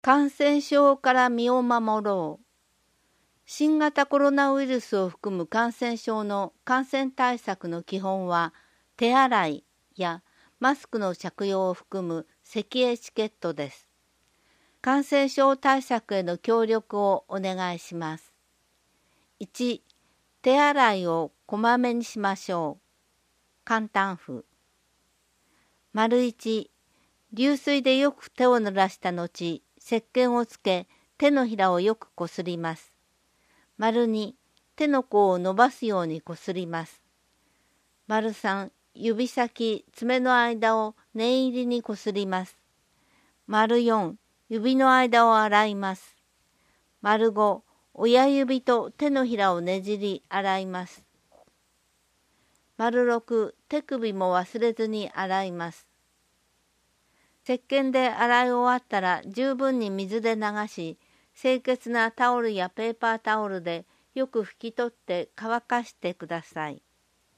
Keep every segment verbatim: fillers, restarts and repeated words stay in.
感染症から身を守ろう。新型コロナウイルスを含む感染症の感染対策の基本は、手洗いやマスクの着用を含む咳エチケットです。感染症対策への協力をお願いします。いち、手洗いをこまめにしましょう。簡単符。丸いち、流水でよく手を濡らした後、石鹸をつけ、手のひらをよくこすります。丸に、手の甲を伸ばすようにこすります。丸さん、指先、爪の間を念入りにこすります。丸よん、指の間を洗います。丸ご、親指と手のひらをねじり洗います。丸ろく、手首も忘れずに洗います。石鹸で洗い終わったら十分に水で流し、清潔なタオルやペーパータオルでよく拭き取って乾かしてください。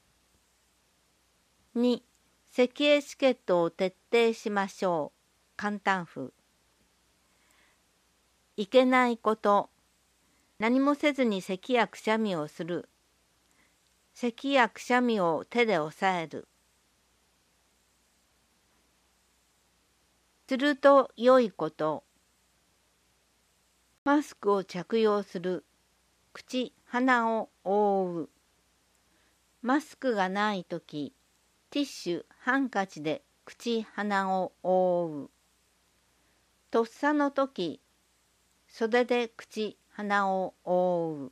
に、咳エチケットを徹底しましょう。簡単符。いけないこと。何もせずに咳やくしゃみをする。咳やくしゃみを手で押さえる。すると良いこと。マスクを着用する。口、鼻を覆う。マスクがないとき、ティッシュ、ハンカチで口、鼻を覆う。とっさのとき、袖で口、鼻を覆う。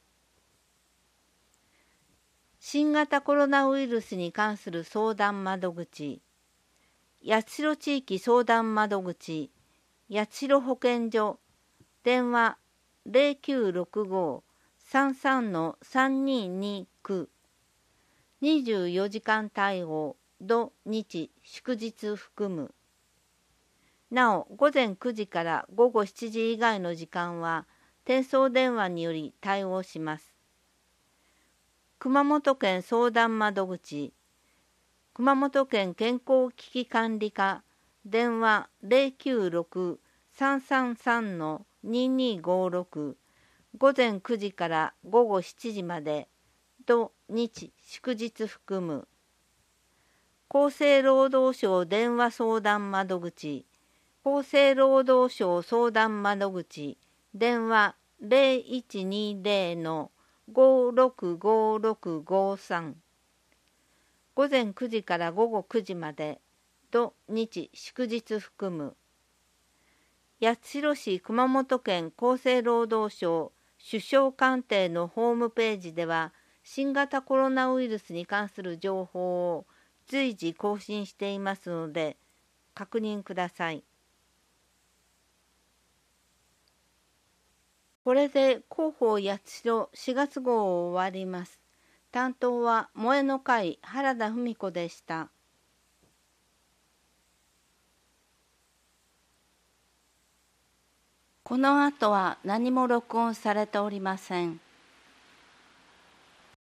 新型コロナウイルスに関する相談窓口、八代地域相談窓口、八代保健所、電話 ゼロきゅうろくご さんさん さんにーにーきゅう、にじゅうよじかん対応、土日祝日含む。なお、午前くじから午後しちじ以外の時間は、転送電話により対応します。熊本県相談窓口、熊本県健康危機管理課、電話 ゼロきゅうろく さんさんさん にーにーごろく、午前くじから午後しちじまで、土日祝日含む。厚生労働省電話相談窓口、厚生労働省相談窓口、電話 ゼロいちにーゼロ ごろくごろくごさん、午前くじから午後くじまで、土日祝日含む。八代市熊本県厚生労働省首相官邸のホームページでは、新型コロナウイルスに関する情報を随時更新していますので、確認ください。これで広報八代しがつ号を終わります。担当は萌えの会原田文子でした。この後は何も録音されておりません。